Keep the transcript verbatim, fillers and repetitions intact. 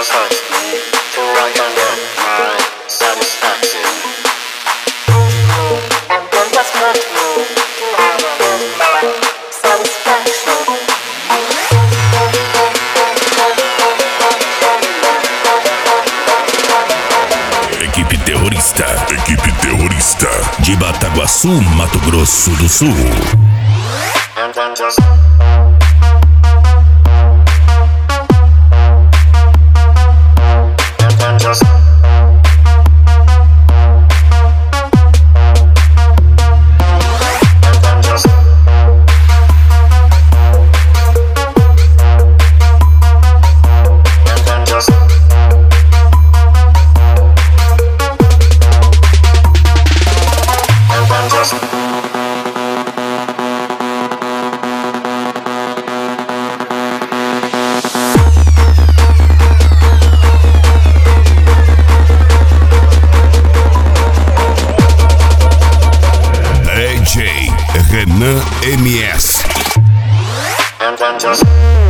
just hurts me till I can get my satisfaction. And then just hurts me till I can get my satisfaction. Equipe terrorista, equipe terrorista de Bataguaçu, Mato Grosso do Sul. And then just And then just And then just And then just And then just D J Renan M S. And then just